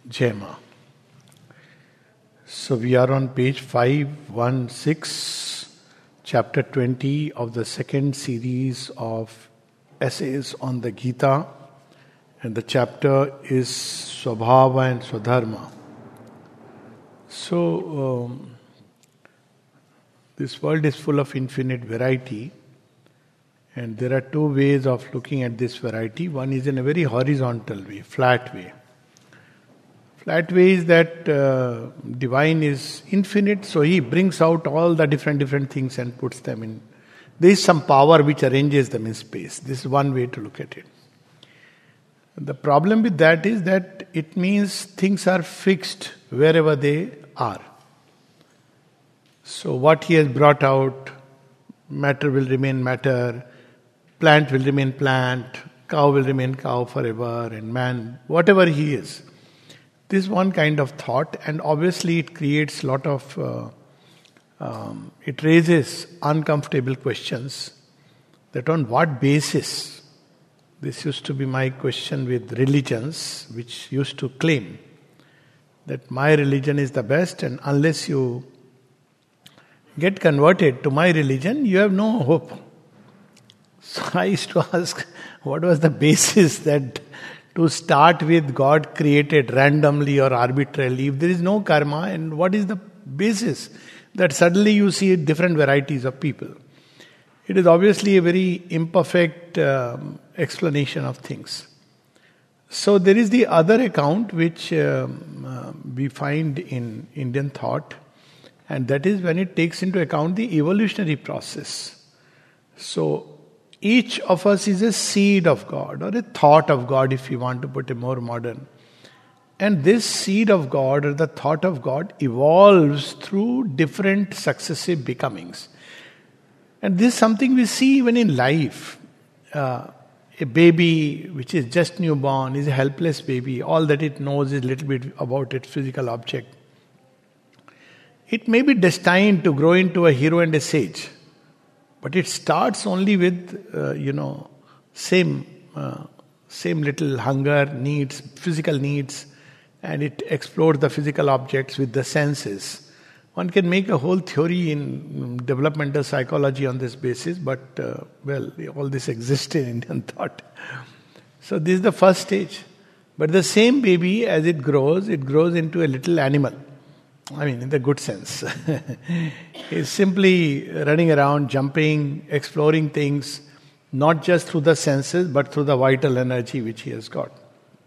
Jema. So we are on page 516, chapter 20 of the second series of essays on the Gita, and the chapter is Swabhava and Swadharma. So this world is full of infinite variety, and there are two ways of looking at this variety. One is in a very horizontal way, flat way. Flat way is that divine is infinite, so he brings out all the different things and puts them in. There is some power which arranges them in space. This is one way to look at it. The problem with that is that it means things are fixed wherever they are. So what he has brought out, matter will remain matter, plant will remain plant, cow will remain cow forever, and man, whatever he is. This is one kind of thought, and obviously it creates a lot of, it raises uncomfortable questions that on what basis. This used to be my question with religions, which used to claim that my religion is the best, and unless you get converted to my religion, you have no hope. So I used to ask, what was the basis that to start with God created randomly or arbitrarily? If there is no karma, and what is the basis that suddenly you see different varieties of people? It is obviously a very imperfect explanation of things. So there is the other account which we find in Indian thought, and that is when it takes into account the evolutionary process. So each of us is a seed of God, or a thought of God, if you want to put it more modern. And this seed of God, or the thought of God, evolves through different successive becomings. And this is something we see even in life. A baby which is just newborn is a helpless baby. All that it knows is a little bit about its physical object. It may be destined to grow into a hero and a sage. But it starts only with, same little hunger, needs, physical needs, and it explores the physical objects with the senses. One can make a whole theory in developmental psychology on this basis, but, all this exists in Indian thought. So this is the first stage. But the same baby, as it grows into a little animal. I mean, in the good sense. He's simply running around, jumping, exploring things, not just through the senses, but through the vital energy which he has got.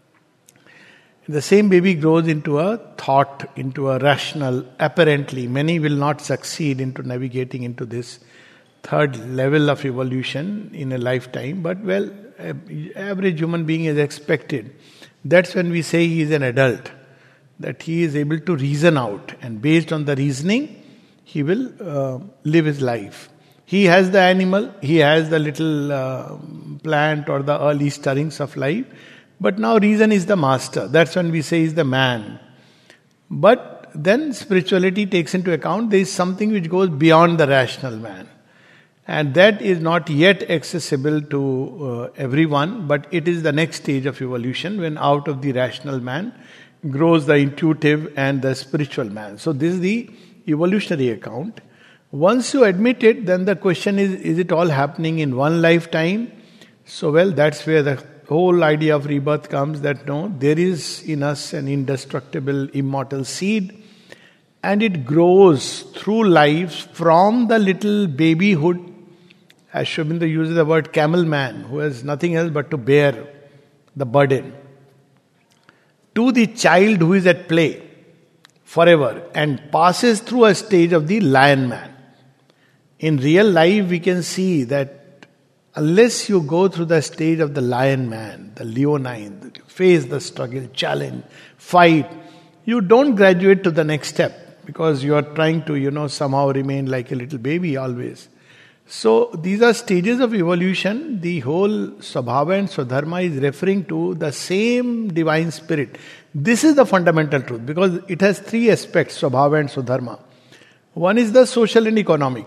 The same baby grows into a thought, into a rational, apparently. Many will not succeed into navigating into this third level of evolution in a lifetime, but average human being is expected. That's when we say he is an adult. That he is able to reason out, and based on the reasoning, he will live his life. He has the animal, he has the little plant or the early stirrings of life, but now reason is the master. That's when we say he is the man. But then spirituality takes into account there is something which goes beyond the rational man. And that is not yet accessible to everyone, but it is the next stage of evolution when out of the rational man grows the intuitive and the spiritual man. So this is the evolutionary account. Once you admit it, then the question is it all happening in one lifetime? So that's where the whole idea of rebirth comes, that no, there is in us an indestructible, immortal seed, and it grows through life from the little babyhood, as Sri Aurobindo uses the word camel man, who has nothing else but to bear the burden, to the child who is at play forever and passes through a stage of the lion man. In real life, we can see that unless you go through the stage of the lion man, the leonine, face the struggle, challenge, fight, you don't graduate to the next step because you are trying to, somehow remain like a little baby always. So these are stages of evolution. The whole Swabhava and Swadharma is referring to the same divine spirit. This is the fundamental truth because it has three aspects, Swabhava and Swadharma. One is the social and economic.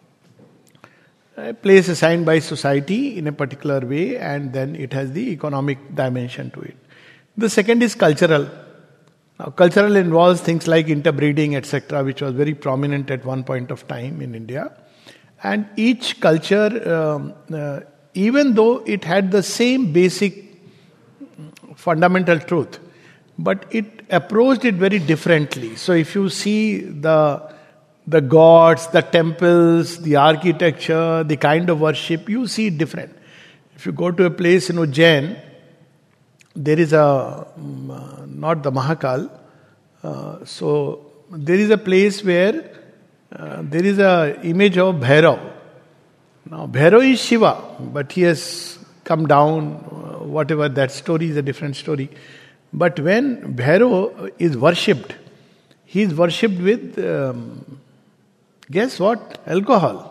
A place assigned by society in a particular way, and then it has the economic dimension to it. The second is cultural. Now, cultural involves things like interbreeding, etc., which was very prominent at one point of time in India. And each culture, even though it had the same basic fundamental truth, but it approached it very differently. So if you see the gods, the temples, the architecture, the kind of worship, you see it different. If you go to a place in Ujjain, there is not the Mahakal, so there is a place where there is a image of Bhairav. Now Bhairav is Shiva, but he has come down, whatever, that story is a different story. But when Bhairav is worshipped, he is worshipped with, guess what? Alcohol.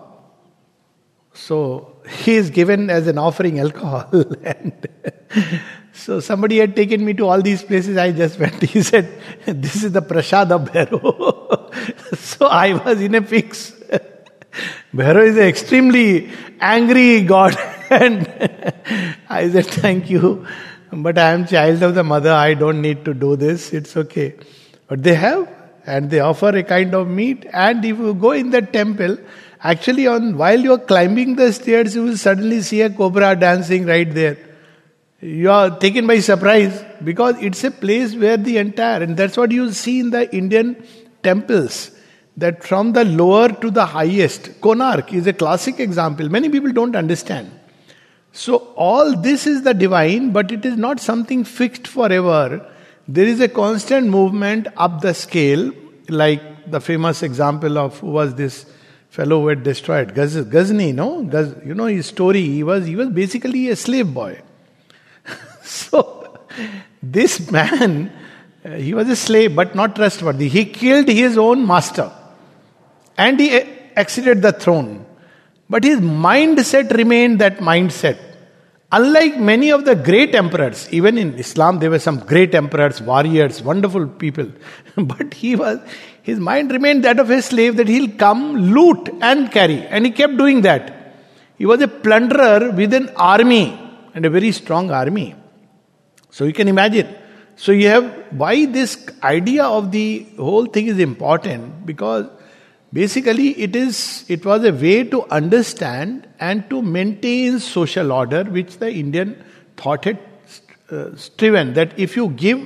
So he is given as an offering alcohol. And so somebody had taken me to all these places. I just went. He said, "This is the prasad of Bhairav." So I was in a fix. Bhairav is an extremely angry god. And I said, "Thank you. But I am child of the mother. I don't need to do this. It's okay." But they have. And they offer a kind of meat. And if you go in the temple, actually while you are climbing the stairs, you will suddenly see a cobra dancing right there. You are taken by surprise because it's a place where the entire, and that's what you see in the Indian temples, that from the lower to the highest, Konark is a classic example. Many people don't understand. So all this is the divine, but it is not something fixed forever. There is a constant movement up the scale, like the famous example of who was this fellow who had destroyed Ghazni, no? You know his story. He was basically a slave boy. So this man, he was a slave but not trustworthy. He killed his own master and he acceded the throne. But his mindset remained that mindset. Unlike many of the great emperors, even in Islam there were some great emperors, warriors, wonderful people. But his mind remained that of a slave, that he'll come, loot and carry. And he kept doing that. He was a plunderer with an army, and a very strong army. So you can imagine. So you have, why this idea of the whole thing is important, because basically it was a way to understand and to maintain social order, which the Indian thought had striven, that if you give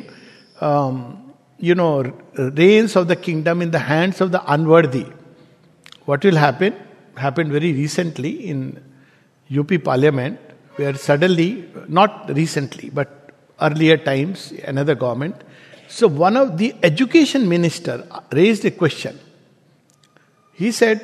reins of the kingdom in the hands of the unworthy, what will happen? Happened very recently in UP Parliament, where suddenly, not recently, but earlier times, another government. So one of the education minister raised a question. He said,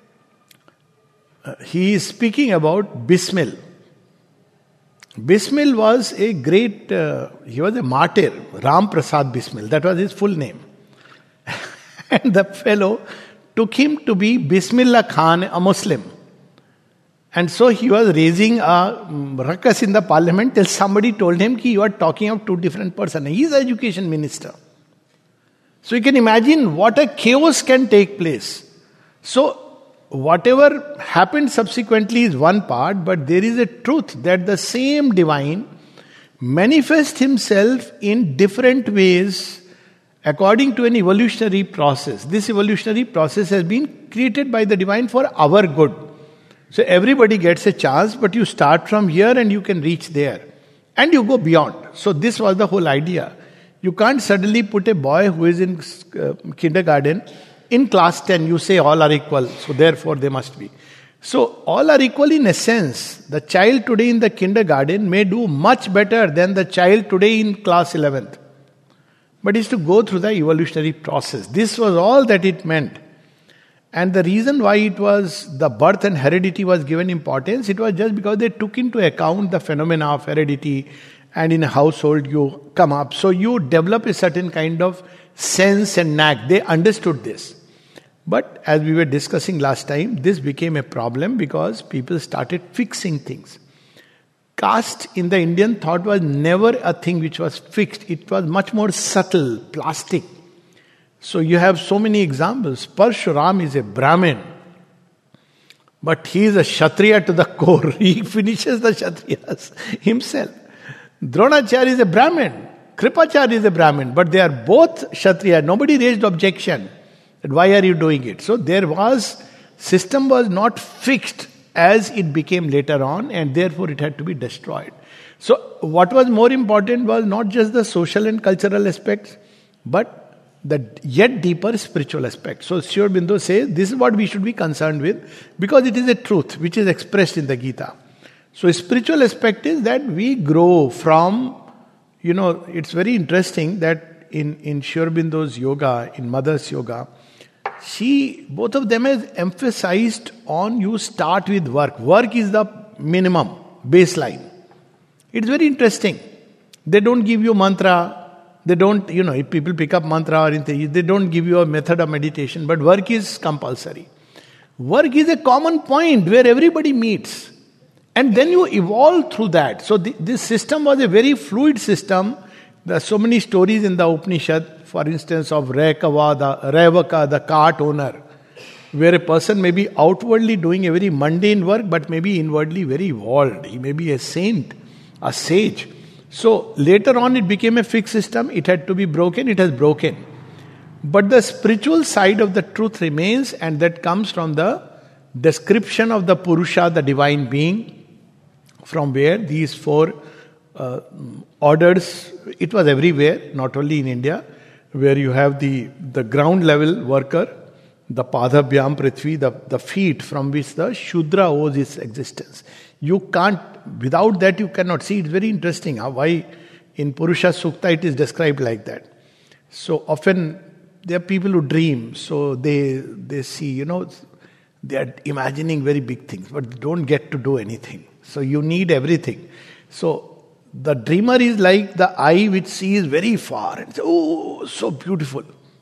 he is speaking about Bismil. Bismil was a great, he was a martyr, Ram Prasad Bismil. That was his full name. And the fellow took him to be Bismillah Khan, a Muslim. And so he was raising a ruckus in the parliament till somebody told him, you are talking of two different persons. He is an education minister. So you can imagine what a chaos can take place. So whatever happened subsequently is one part, but there is a truth that the same divine manifests himself in different ways according to an evolutionary process. This evolutionary process has been created by the divine for our good. So everybody gets a chance, but you start from here and you can reach there. And you go beyond. So this was the whole idea. You can't suddenly put a boy who is in kindergarten in class 10, you say all are equal, so therefore they must be. So all are equal in a sense. The child today in the kindergarten may do much better than the child today in class 11th. But it's to go through the evolutionary process. This was all that it meant. And the reason why it was the birth and heredity was given importance, it was just because they took into account the phenomena of heredity, and in a household you come up. So you develop a certain kind of sense and knack. They understood this. But as we were discussing last time, this became a problem because people started fixing things. Caste in the Indian thought was never a thing which was fixed. It was much more subtle, plastic. So you have so many examples. Parshuram is a Brahmin, but he is a Kshatriya to the core. He finishes the Kshatriyas himself. Dronacharya is a Brahmin, Kripacharya is a Brahmin, but they are both Kshatriya. Nobody raised objection that why are you doing it? So system was not fixed as it became later on, and therefore it had to be destroyed. So what was more important was not just the social and cultural aspects, but the yet deeper spiritual aspect. So Sri Aurobindo says this is what we should be concerned with, because it is a truth which is expressed in the Gita. So a spiritual aspect is that we grow from, it's very interesting that in Sri Aurobindo's yoga, in Mother's yoga, both of them has emphasized on you start with work. Work is the minimum, baseline. It's very interesting. They don't give you mantra. They don't, if people pick up mantra or anything, they don't give you a method of meditation, but work is compulsory. Work is a common point where everybody meets. And then you evolve through that. So this system was a very fluid system. There are so many stories in the Upanishad, for instance, of Revaka, the cart owner, where a person may be outwardly doing a very mundane work, but may be inwardly very evolved. He may be a saint, a sage. So later on it became a fixed system. It had to be broken. It has broken. But the spiritual side of the truth remains, and that comes from the description of the Purusha, the divine being, from where these four orders, it was everywhere, not only in India, where you have the ground level worker, the Padabhyam Prithvi, the feet from which the Shudra owes its existence. You can't, without that you cannot see. It's very interesting why in Purusha Sukta it is described like that. So often there are people who dream, so they see, they are imagining very big things, but they don't get to do anything. So you need everything. So the dreamer is like the eye which sees very far and says, oh, so beautiful.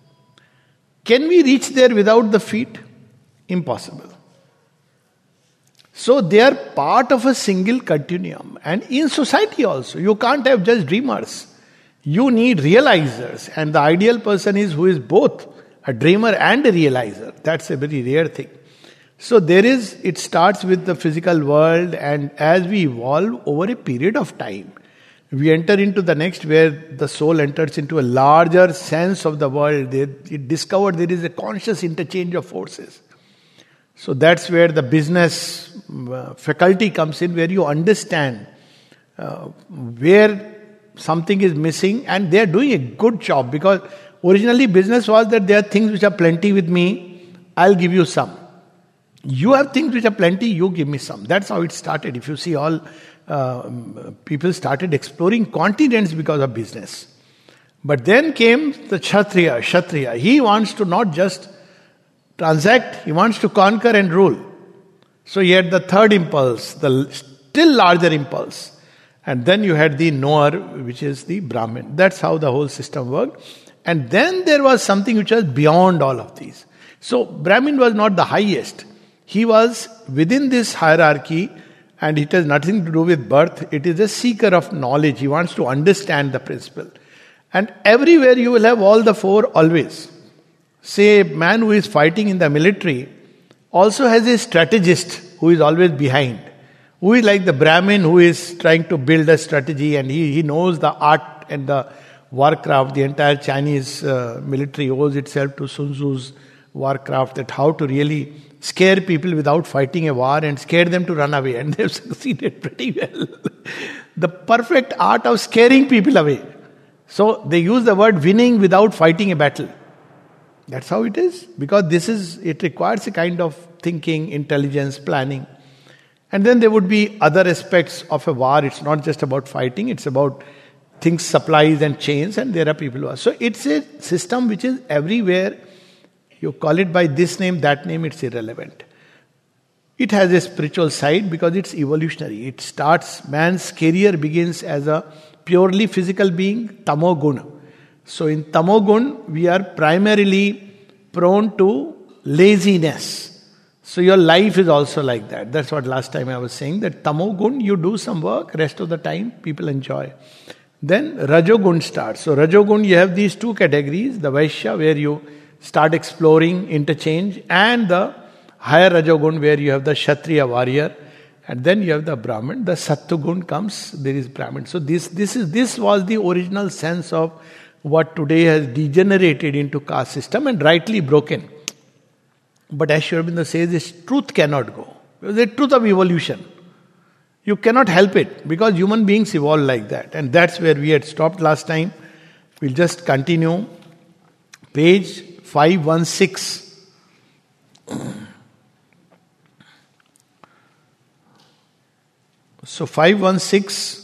Can we reach there without the feet? Impossible. So they are part of a single continuum. And in society also, you can't have just dreamers. You need realizers. And the ideal person is who is both a dreamer and a realizer. That's a very rare thing. So it starts with the physical world, and as we evolve over a period of time, we enter into the next, where the soul enters into a larger sense of the world. It discovered there is a conscious interchange of forces. So that's where the business faculty comes in, where you understand where something is missing, and they are doing a good job, because originally business was that there are things which are plenty with me, I'll give you some. You have things which are plenty, you give me some. That's how it started. If you see, all people started exploring continents because of business. But then came the Kshatriya. He wants to not just transact, he wants to conquer and rule. So he had the third impulse, the still larger impulse. And then you had the knower, which is the Brahmin. That's how the whole system worked. And then there was something which was beyond all of these. So Brahmin was not the highest. He was within this hierarchy, and it has nothing to do with birth. It is a seeker of knowledge. He wants to understand the principle. And everywhere you will have all the four always. Say, a man who is fighting in the military also has a strategist who is always behind. Who is like the Brahmin who is trying to build a strategy, and he knows the art and the warcraft. The entire Chinese military owes itself to Sun Tzu's warcraft, that how to really scare people without fighting a war and scare them to run away. And they've succeeded pretty well. The perfect art of scaring people away. So they use the word winning without fighting a battle. That's how it is. Because it requires a kind of thinking, intelligence, planning. And then there would be other aspects of a war. It's not just about fighting, it's about things, supplies and chains, and there are people who are. So it's a system which is everywhere. You call it by this name, that name, it's irrelevant. It has a spiritual side because it's evolutionary. It starts, man's career begins as a purely physical being, tamogun. So in tamogun, we are primarily prone to laziness. So your life is also like that. That's what last time I was saying, that tamogun, you do some work, rest of the time people enjoy. Then rajogun starts. So rajogun, you have these two categories, the Vaishya, where you start exploring interchange, and the higher rajogun, where you have the Kshatriya warrior. And then you have the Brahman, the Sattvagun comes, there is Brahman. So this was the original sense of what today has degenerated into caste system and rightly broken. But as Sri Aurobindo says, this truth cannot go. It's the truth of evolution. You cannot help it because human beings evolve like that. And that's where we had stopped last time. We'll just continue. Page 516. So 516.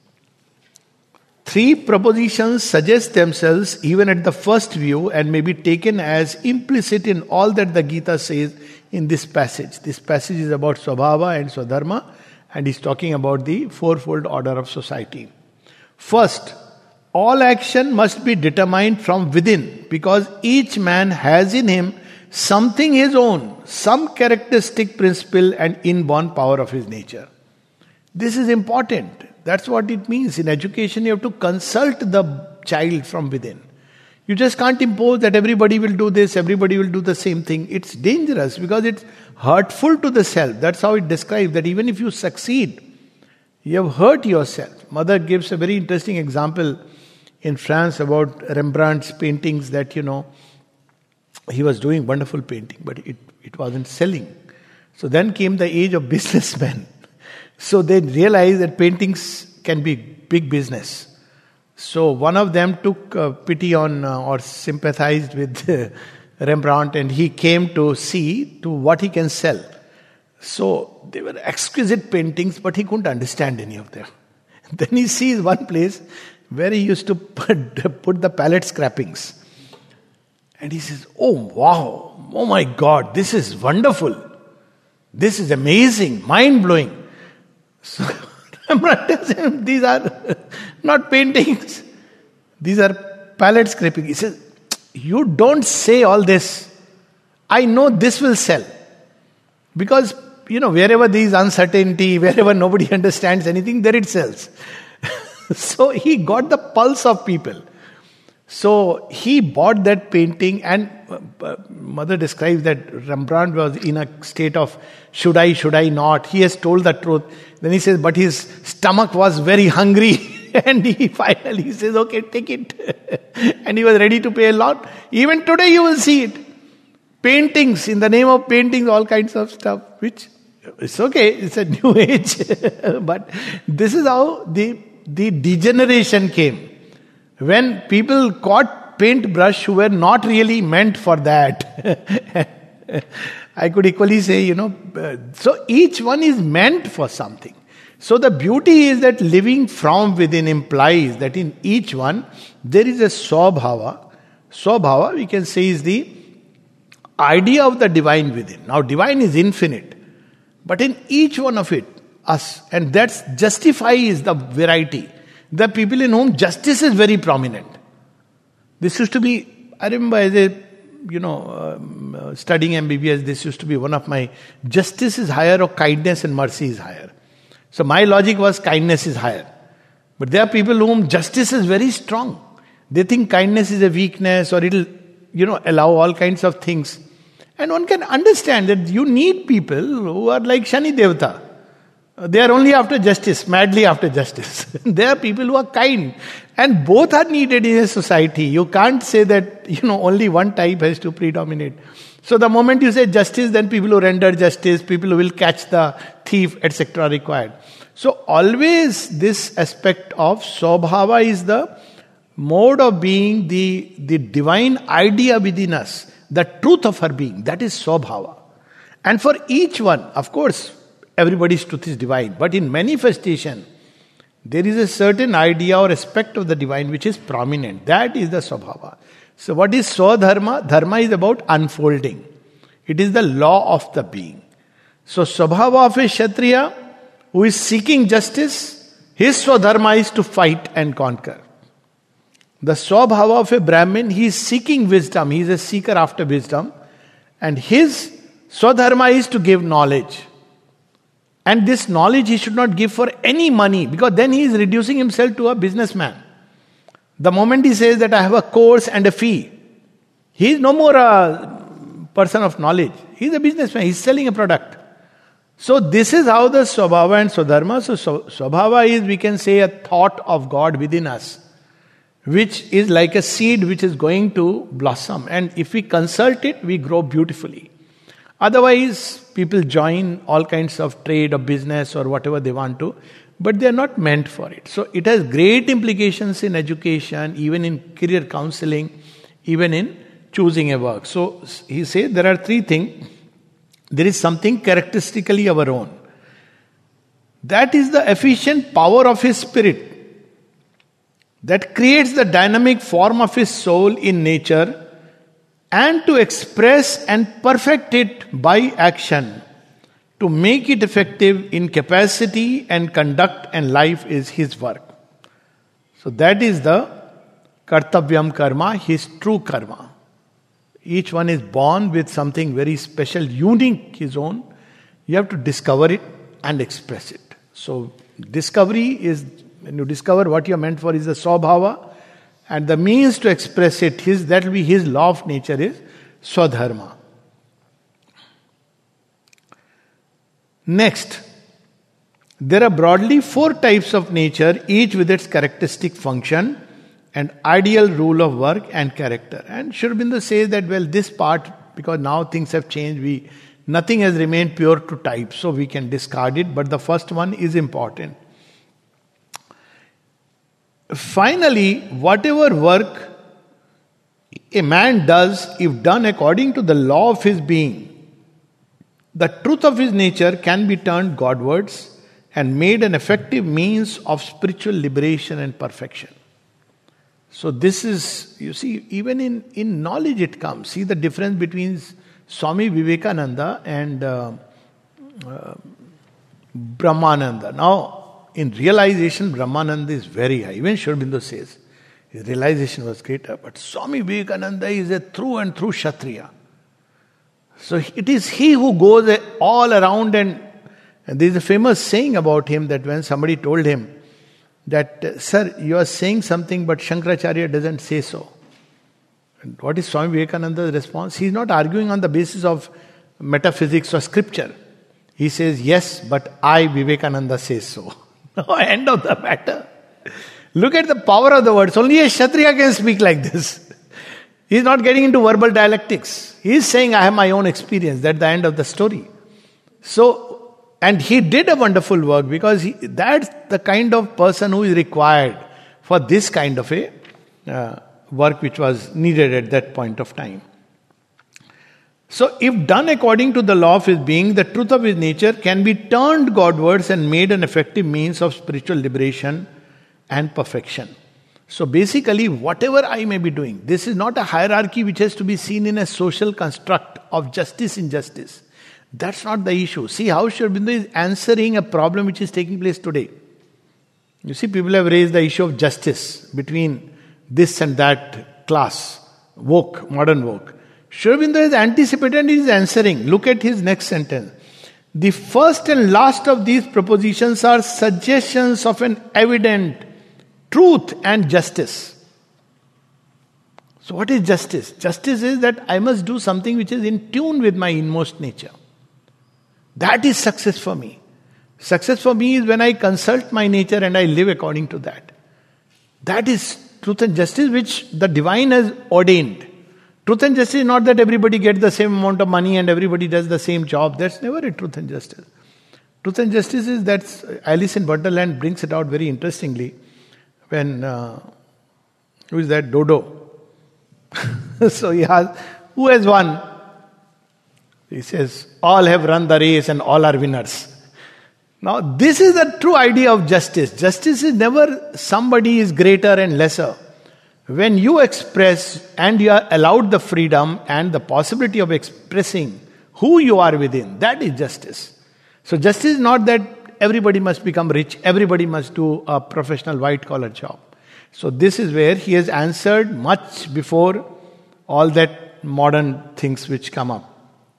Three propositions suggest themselves even at the first view and may be taken as implicit in all that the Gita says in this passage. This passage is about Swabhava and Swadharma, and he's talking about the fourfold order of society. First, all action must be determined from within because each man has in him something his own, some characteristic principle and inborn power of his nature. This is important. That's what it means. In education, you have to consult the child from within. You just can't impose that everybody will do this, everybody will do the same thing. It's dangerous because it's hurtful to the self. That's how it describes that even if you succeed, you have hurt yourself. Mother gives a very interesting example in France about Rembrandt's paintings that, he was doing wonderful painting, but it wasn't selling. So then came the age of businessmen. So they realized that paintings can be big business. So one of them took pity on or sympathized with Rembrandt, and he came to see to what he can sell. So they were exquisite paintings, but he couldn't understand any of them. Then he sees one place where he used to put the palette scrapings. And he says, "Oh wow, oh my God, this is wonderful. This is amazing, mind-blowing." So Rembrandt tells him, "These are not paintings. These are palette scraping." He says, "You don't say all this. I know this will sell. Because, wherever there is uncertainty, wherever nobody understands anything, there it sells." So he got the pulse of people. So he bought that painting, and Mother describes that Rembrandt was in a state of should I not. He has told the truth. Then he says, but his stomach was very hungry. And he finally says, "Okay, take it." And he was ready to pay a lot. Even today you will see it. Paintings, in the name of paintings, all kinds of stuff, which it's okay, it's a new age. But this is how the degeneration came. When people caught paintbrush who were not really meant for that. I could equally say, so each one is meant for something. So the beauty is that living from within implies that in each one there is a Swabhava. Swabhava, we can say, is the idea of the divine within. Now, divine is infinite, but in each one of it, us, and that's justifies the variety. The people in whom justice is very prominent. This used to be, I remember as a, studying MBBS, this used to be one of my, justice is higher or kindness and mercy is higher. So my logic was kindness is higher. But there are people whom justice is very strong. They think kindness is a weakness or it'll, allow all kinds of things. And one can understand that you need people who are like Shani Devata. They are only after justice, madly after justice. There are people who are kind. And both are needed in a society. You can't say that, only one type has to predominate. So the moment you say justice, then people who render justice, people who will catch the thief, etc. required. So always this aspect of Swabhava is the mode of being, the divine idea within us, the truth of her being. That is Swabhava. And for each one, of course, everybody's truth is divine. But in manifestation, there is a certain idea or aspect of the divine which is prominent. That is the Swabhava. So what is Swadharma? Dharma is about unfolding. It is the law of the being. So Swabhava of a Kshatriya who is seeking justice, his Swadharma is to fight and conquer. The Swabhava of a Brahmin, he is seeking wisdom. He is a seeker after wisdom. And his Swadharma is to give knowledge. And this knowledge he should not give for any money, because then he is reducing himself to a businessman. The moment he says that I have a course and a fee, he is no more a person of knowledge. He is a businessman. He is selling a product. So this is how the Swabhava and Swadharma. So Swabhava is, we can say, a thought of God within us, which is like a seed which is going to blossom. And if we consult it, we grow beautifully. Otherwise, people join all kinds of trade or business or whatever they want to, but they are not meant for it. So it has great implications in education, even in career counseling, even in choosing a work. So he says there are three things. There is something characteristically our own. That is the efficient power of his spirit that creates the dynamic form of his soul in nature, and to express and perfect it by action, to make it effective in capacity and conduct and life is his work. So that is the kartavyam karma, his true karma. Each one is born with something very special, unique, his own. You have to discover it and express it. So discovery is, when you discover what you are meant for, is the Swabhava, and the means to express it, that will be his law of nature, is Swadharma. Next, there are broadly 4 types of nature, each with its characteristic function and ideal rule of work and character. And Sri Aurobindo says that, well, this part, because now things have changed, nothing has remained pure to type, so we can discard it, but the first one is important. Finally, whatever work a man does, if done according to the law of his being, the truth of his nature can be turned Godwards and made an effective means of spiritual liberation and perfection. So this is, you see, even in knowledge it comes. See the difference between Swami Vivekananda and Brahmananda. Now, in realization, Brahmananda is very high. Even Sri Aurobindo says, his realization was greater. But Swami Vivekananda is a through and through Kshatriya. So it is he who goes all around, and there is a famous saying about him that when somebody told him that, sir, you are saying something but Shankaracharya doesn't say so. And what is Swami Vivekananda's response? He is not arguing on the basis of metaphysics or scripture. He says, yes, but I, Vivekananda, says so. No, end of the matter. Look at the power of the words. Only a Kshatriya can speak like this. He is not getting into verbal dialectics. He is saying, I have my own experience. That's the end of the story. So, and he did a wonderful work, because that's the kind of person who is required for this kind of a work which was needed at that point of time. So, if done according to the law of his being, the truth of his nature can be turned Godwards and made an effective means of spiritual liberation and perfection. So basically, whatever I may be doing, this is not a hierarchy which has to be seen in a social construct of justice, injustice. That's not the issue. See how Sri Aurobindo is answering a problem which is taking place today. You see, people have raised the issue of justice between this and that class, woke, modern woke. Sri Aurobindo is anticipated and is answering. Look at his next sentence. The first and last of these propositions are suggestions of an evident truth and justice. So what is justice? Justice is that I must do something which is in tune with my inmost nature. That is success for me. Success for me is when I consult my nature and I live according to that. That is truth and justice which the divine has ordained. Truth and justice is not that everybody gets the same amount of money and everybody does the same job. That's never a truth and justice. Truth and justice is that Alice in Wonderland brings it out very interestingly. When, who is that? Dodo. So he asks, who has won? He says, all have run the race and all are winners. Now this is the true idea of justice. Justice is never somebody is greater and lesser. When you express and you are allowed the freedom and the possibility of expressing who you are within, that is justice. So justice is not that everybody must become rich, everybody must do a professional white-collar job. So this is where he has answered much before all that modern things which come up.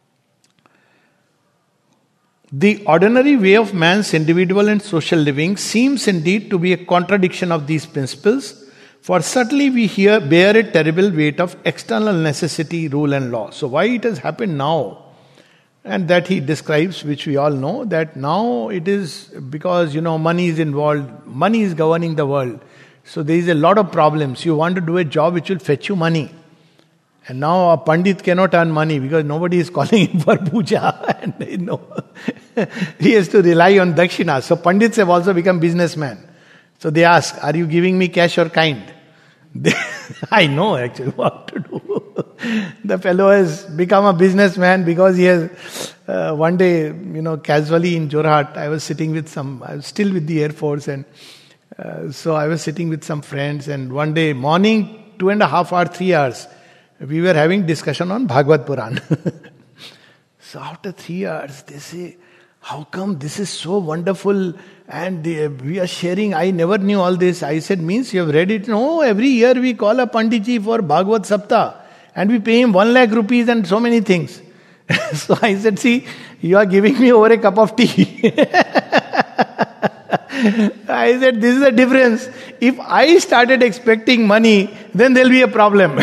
The ordinary way of man's individual and social living seems indeed to be a contradiction of these principles, for subtly we here bear a terrible weight of external necessity, rule and law. So why it has happened now? And that he describes, which we all know, that now it is because, money is involved, money is governing the world. So there is a lot of problems. You want to do a job which will fetch you money. And now a Pandit cannot earn money because nobody is calling him for puja. And he has to rely on dakshina. So Pandits have also become businessmen. So they ask, are you giving me cash or kind? I know actually what to do. The fellow has become a businessman because he has, one day, casually in Jorhat, I was still with the Air Force, and so I was sitting with some friends, and one day morning, 2.5 hours, 3 hours, we were having discussion on Bhagavad Puran. So after 3 hours, they say, how come this is so wonderful and we are sharing? I never knew all this. I said, means you have read it? No, every year we call a Panditji for Bhagavad Sapta and we pay him 1 lakh rupees and so many things. So I said, see, you are giving me over a cup of tea. I said, this is the difference. If I started expecting money, then there will be a problem.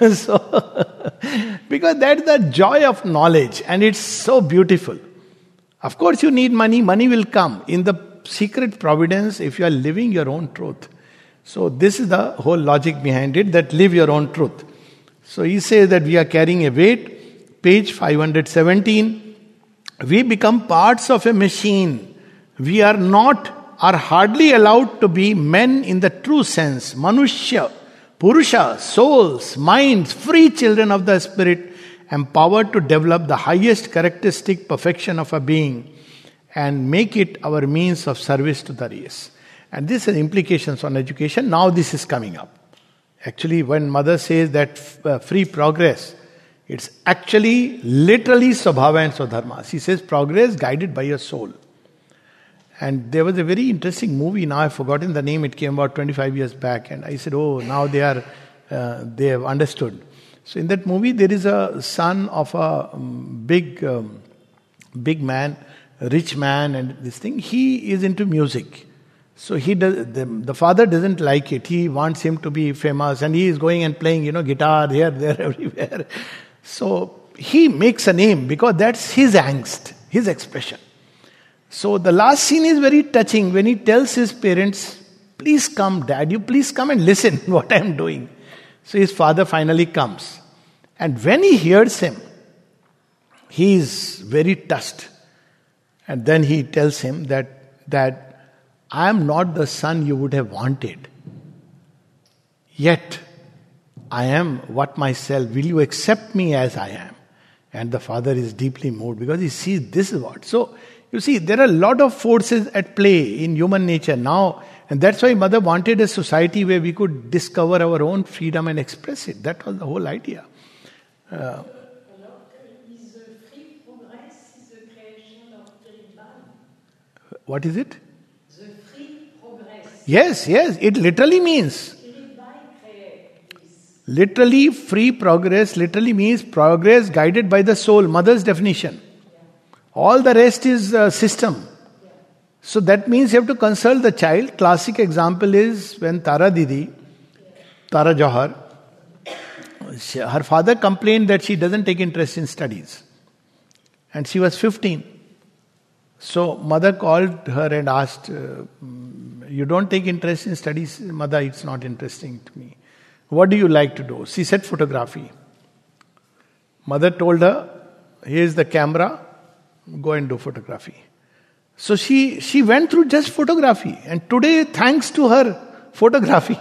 Because that's the joy of knowledge and it's so beautiful. Of course you need money, money will come. In the secret providence, if you are living your own truth. So this is the whole logic behind it, that live your own truth. So he says that we are carrying a weight. Page 517. We become parts of a machine. We are hardly allowed to be men in the true sense. Manushya, Purusha, souls, minds, free children of the spirit, empowered to develop the highest characteristic perfection of a being and make it our means of service to the race. And this has implications on education. Now this is coming up. Actually, when Mother says that free progress, it's actually literally Swabhava and Swadharma. She says progress guided by your soul. And there was a very interesting movie, now I've forgotten the name, it came about 25 years back. And I said, now they have understood. So in that movie, there is a son of a big man, rich man, and this thing. He is into music. So the father doesn't like it. He wants him to be famous, and he is going and playing, guitar here, there, everywhere. So he makes a name because that's his angst, his expression. So the last scene is very touching when he tells his parents, please come, Dad, you please come and listen what I am doing. So his father finally comes. And when he hears him, he is very touched. And then he tells him that I am not the son you would have wanted. Yet, I am what myself. Will you accept me as I am? And the father is deeply moved because he sees this is what. So, you see, there are a lot of forces at play in human nature now. And that's why Mother wanted a society where we could discover our own freedom and express it. That was the whole idea. Is free progress is the creation of Kiribati? What is it? The free progress. Yes, it literally means. Literally, free progress literally means progress guided by the soul, Mother's definition. All the rest is system. So that means you have to consult the child. Classic example is when Tara Didi, Tara Johar, her father complained that she doesn't take interest in studies. And she was 15. So Mother called her and asked, you don't take interest in studies? Mother, it's not interesting to me. What do you like to do? She said photography. Mother told her, here's the camera, go and do photography. So she went through just photography. And today, thanks to her photography,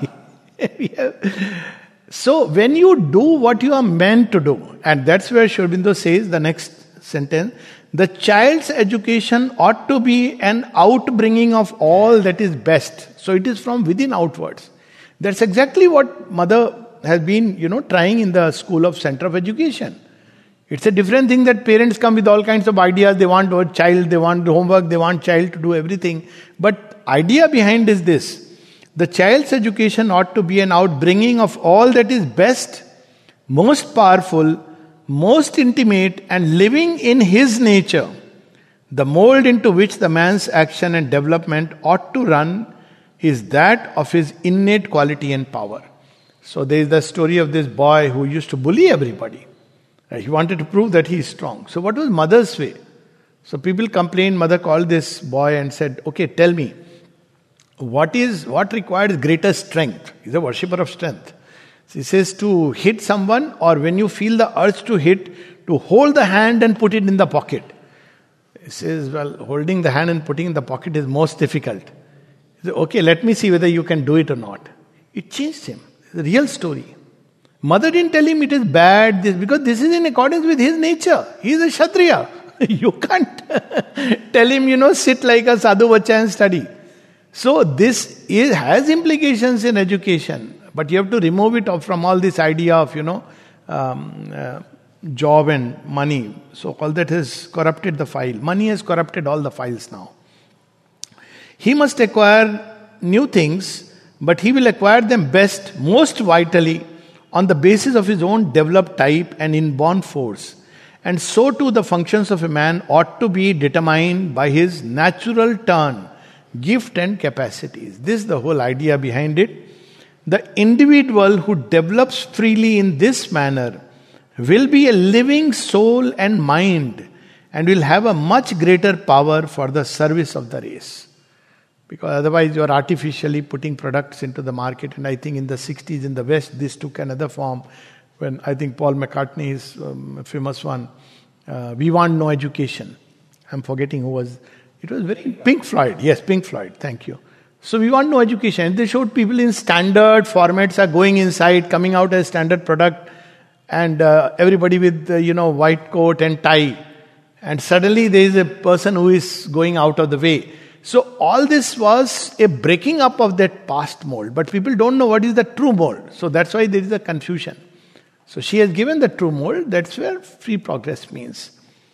so when you do what you are meant to do, and that's where Sri Aurobindo says, the next sentence, the child's education ought to be an outbringing of all that is best. So it is from within outwards. That's exactly what Mother has been, trying in the School of Center of Education. It's a different thing that parents come with all kinds of ideas. They want a child, they want homework, they want child to do everything. But idea behind is this. The child's education ought to be an outbringing of all that is best, most powerful, most intimate, and living in his nature. The mold into which the man's action and development ought to run is that of his innate quality and power. So there is the story of this boy who used to bully everybody. He wanted to prove that he is strong. So what was mother's way? So people complained, mother called this boy and said, okay, tell me, what requires greater strength? He's a worshipper of strength. He says to hit someone, or when you feel the urge to hit, to hold the hand and put it in the pocket. He says, well, holding the hand and putting in the pocket is most difficult. He said, okay, let me see whether you can do it or not. It changed him. It's a real story. Mother didn't tell him it is bad, because this is in accordance with his nature. He is a Kshatriya. You can't tell him, sit like a sadhu bacha and study. So this has implications in education. But you have to remove it from all this idea of, job and money. So all that has corrupted the file. Money has corrupted all the files now. He must acquire new things, but he will acquire them best, most vitally, on the basis of his own developed type and inborn force. And so too the functions of a man ought to be determined by his natural turn, gift and capacities. This is the whole idea behind it. The individual who develops freely in this manner will be a living soul and mind, and will have a much greater power for the service of the race. Because otherwise you are artificially putting products into the market. And I think in the 60s in the West, this took another form. When I think Paul McCartney is a famous one. We want no education. I'm forgetting who was. It was very Pink Floyd. Yes, Pink Floyd. Thank you. So we want no education. And they showed people in standard formats are going inside, coming out as standard product, and everybody with white coat and tie. And suddenly there is a person who is going out of the way. So all this was a breaking up of that past mold. But people don't know what is the true mold. So that's why there is a confusion. So she has given the true mold. That's where free progress means.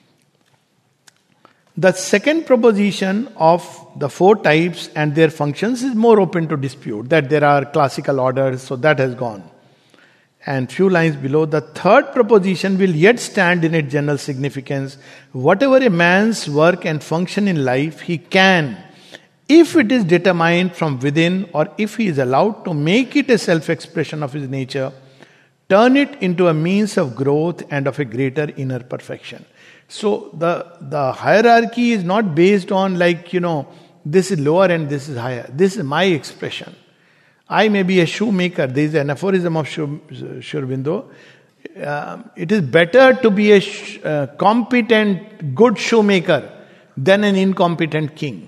The second proposition of the four types and their functions is more open to dispute. That there are classical orders, so that has gone. And few lines below, the third proposition will yet stand in its general significance. Whatever a man's work and function in life, he can, if it is determined from within, or if he is allowed to make it a self-expression of his nature, turn it into a means of growth and of a greater inner perfection. So the hierarchy is not based on this is lower and this is higher. This is my expression. I may be a shoemaker. There is an aphorism of Sri Aurobindo. It is better to be a competent, good shoemaker than an incompetent king.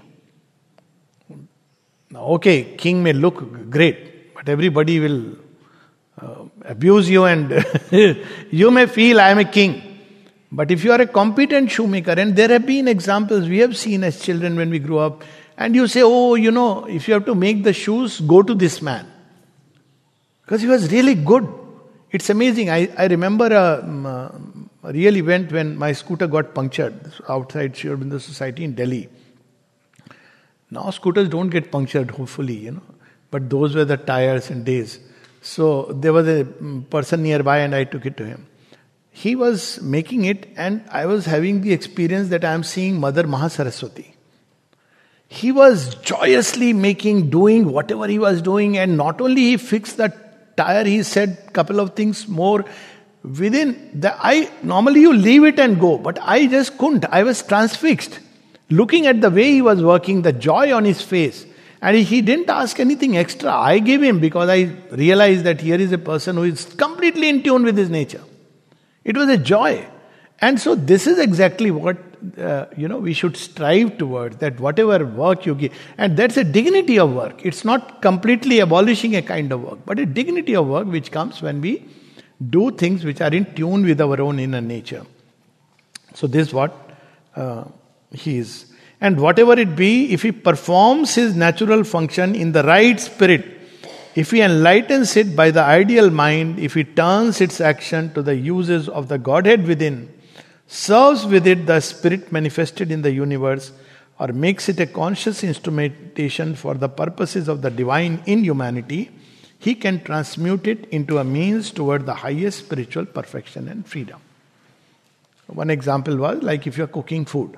Okay, king may look great, but everybody will abuse you and you may feel I am a king. But if you are a competent shoemaker, and there have been examples we have seen as children when we grew up, and you say, if you have to make the shoes, go to this man. Because he was really good. It's amazing. I remember a real event when my scooter got punctured outside Sri Aurobindo Society in Delhi. Now scooters don't get punctured, hopefully, But those were the tires and days. So there was a person nearby and I took it to him. He was making it and I was having the experience that I am seeing Mother Mahasaraswati. He was joyously doing whatever he was doing, and not only he fixed the tire, he said a couple of things more. Normally you leave it and go, but I just couldn't. I was transfixed. Looking at the way he was working, the joy on his face. And he didn't ask anything extra. I gave him because I realized that here is a person who is completely in tune with his nature. It was a joy. And so this is exactly what we should strive towards, that whatever work you give, and that's a dignity of work. It's not completely abolishing a kind of work, but a dignity of work which comes when we do things which are in tune with our own inner nature. So this is what he is. And whatever it be, if he performs his natural function in the right spirit, if he enlightens it by the ideal mind, if he turns its action to the uses of the Godhead within, serves with it the spirit manifested in the universe, or makes it a conscious instrumentation for the purposes of the divine in humanity, he can transmute it into a means toward the highest spiritual perfection and freedom. One example was like if you are cooking food.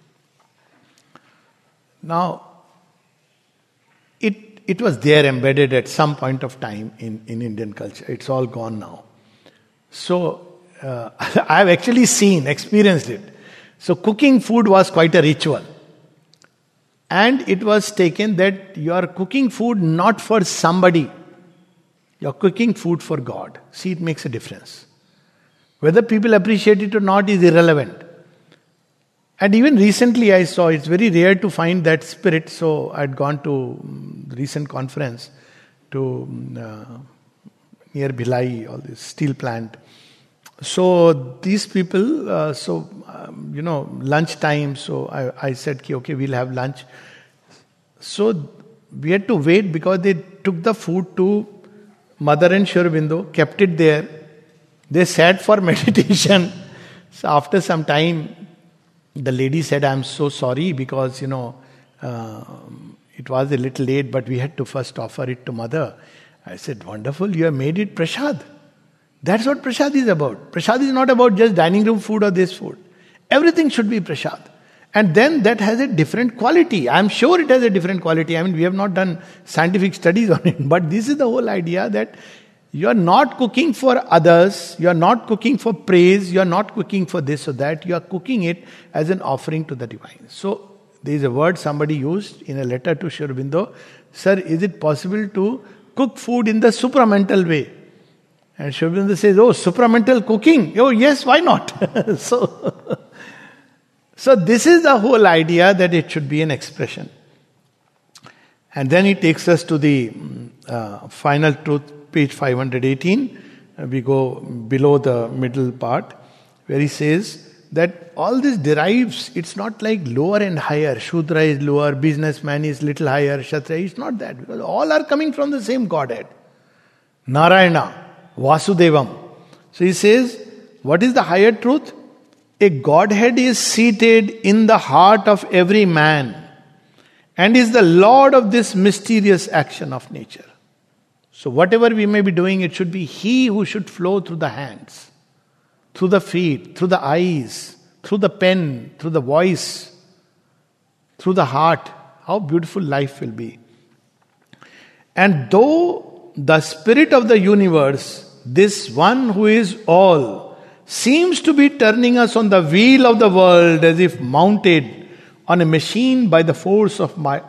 Now, it was there embedded at some point of time in Indian culture. It's all gone now. So, I have actually experienced it. So cooking food was quite a ritual. And it was taken that you are cooking food not for somebody. You are cooking food for God. See, it makes a difference. Whether people appreciate it or not is irrelevant. And even recently I saw, it's very rare to find that spirit. So I'd gone to recent conference to near Bhilai, all this steel plant. So these people, lunch time. So I said, okay, we'll have lunch. So we had to wait because they took the food to Mother and Sri Aurobindo, kept it there. They sat for meditation. So after some time, the lady said, I'm so sorry because, it was a little late, but we had to first offer it to Mother. I said, wonderful, you have made it prasad. That's what prasad is about. Prasad is not about just dining room food or this food. Everything should be prasad. And then that has a different quality. I'm sure it has a different quality. I mean, we have not done scientific studies on it. But this is the whole idea that you are not cooking for others. You are not cooking for praise. You are not cooking for this or that. You are cooking it as an offering to the divine. So there is a word somebody used in a letter to Sri Aurobindo. Sir, is it possible to cook food in the supramental way? And Sri Aurobindo says, oh, supramental cooking. Oh, yes, why not? So this is the whole idea that it should be an expression. And then he takes us to the final truth, page 518. We go below the middle part, where he says that all this derives, it's not like lower and higher. Shudra is lower, businessman is little higher, Kshatriya. It's not that. Because all are coming from the same Godhead. Narayana, Vasudevam. So he says, what is the higher truth? A Godhead is seated in the heart of every man and is the Lord of this mysterious action of nature. So whatever we may be doing, it should be He who should flow through the hands, through the feet, through the eyes, through the pen, through the voice, through the heart. How beautiful life will be. And though the spirit of the universe, this one who is all, seems to be turning us on the wheel of the world as if mounted on a machine by the force of Maya,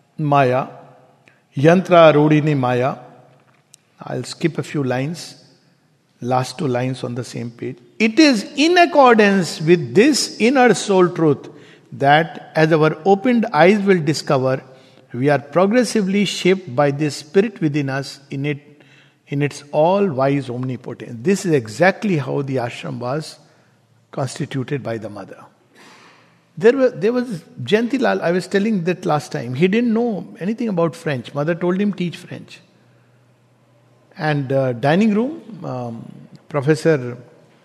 Yantra Rudini Maya. I'll skip a few lines, last 2 lines on the same page. It is in accordance with this inner soul truth that, as our opened eyes will discover, we are progressively shaped by this spirit within us in its all-wise omnipotence. This is exactly how the ashram was constituted by the mother. There was Jayantilal, I was telling that last time, he didn't know anything about French. Mother told him, teach French. And dining room, Professor